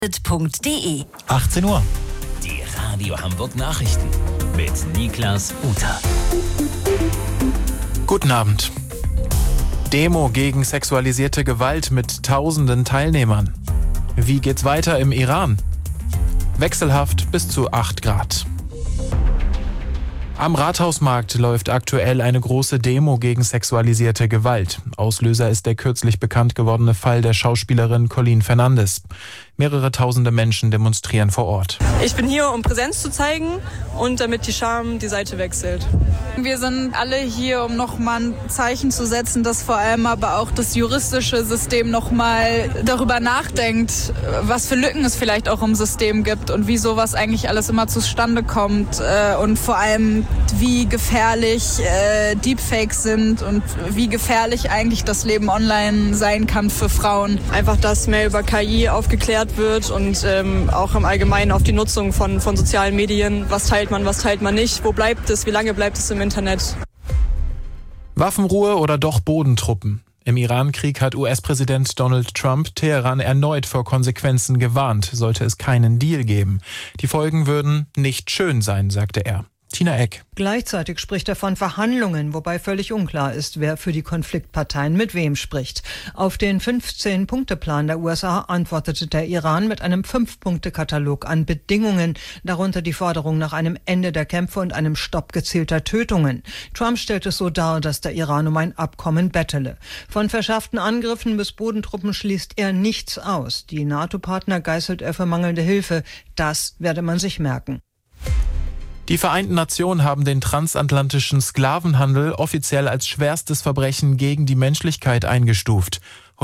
www.de. 18 Uhr. Die Radio Hamburg Nachrichten mit Niklas Uter. Guten Abend. Demo gegen sexualisierte Gewalt mit tausenden Teilnehmern. Wie geht's weiter im Iran? Wechselhaft bis zu 8 Grad. Am Rathausmarkt läuft aktuell eine große Demo gegen sexualisierte Gewalt. Auslöser ist der kürzlich bekannt gewordene Fall der Schauspielerin Colleen Fernandes. Mehrere tausende Menschen demonstrieren vor Ort. Ich bin hier, um Präsenz zu zeigen und damit die Scham die Seite wechselt. Wir sind alle hier, um nochmal ein Zeichen zu setzen, dass vor allem aber auch das juristische System nochmal darüber nachdenkt, was für Lücken es vielleicht auch im System gibt und wie sowas eigentlich alles immer zustande kommt und vor allem wie gefährlich Deepfakes sind und wie gefährlich eigentlich das Leben online sein kann für Frauen. Einfach, dass mehr über KI aufgeklärt wird und auch im Allgemeinen auf die Nutzung von sozialen Medien. Was teilt man nicht? Wo bleibt es? Wie lange bleibt es im Internet? Waffenruhe oder doch Bodentruppen? Im Iran-Krieg hat US-Präsident Donald Trump Teheran erneut vor Konsequenzen gewarnt, sollte es keinen Deal geben. Die Folgen würden nicht schön sein, sagte er. Tina Eck. Gleichzeitig spricht er von Verhandlungen, wobei völlig unklar ist, wer für die Konfliktparteien mit wem spricht. Auf den 15-Punkte-Plan der USA antwortete der Iran mit einem 5-Punkte-Katalog an Bedingungen, darunter die Forderung nach einem Ende der Kämpfe und einem Stopp gezielter Tötungen. Trump stellt es so dar, dass der Iran um ein Abkommen bettele. Von verschärften Angriffen bis Bodentruppen schließt er nichts aus. Die NATO-Partner geißelt er für mangelnde Hilfe. Das werde man sich merken. Die Vereinten Nationen haben den transatlantischen Sklavenhandel offiziell als schwerstes Verbrechen gegen die Menschlichkeit eingestuft.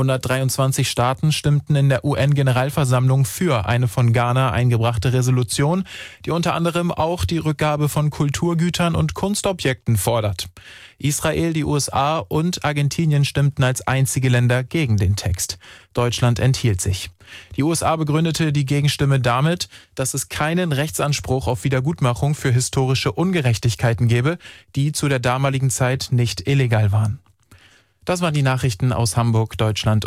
123 Staaten stimmten in der UN-Generalversammlung für eine von Ghana eingebrachte Resolution, die unter anderem auch die Rückgabe von Kulturgütern und Kunstobjekten fordert. Israel, die USA und Argentinien stimmten als einzige Länder gegen den Text. Deutschland enthielt sich. Die USA begründete die Gegenstimme damit, dass es keinen Rechtsanspruch auf Wiedergutmachung für historische Ungerechtigkeiten gebe, die zu der damaligen Zeit nicht illegal waren. Das waren die Nachrichten aus Hamburg, Deutschland und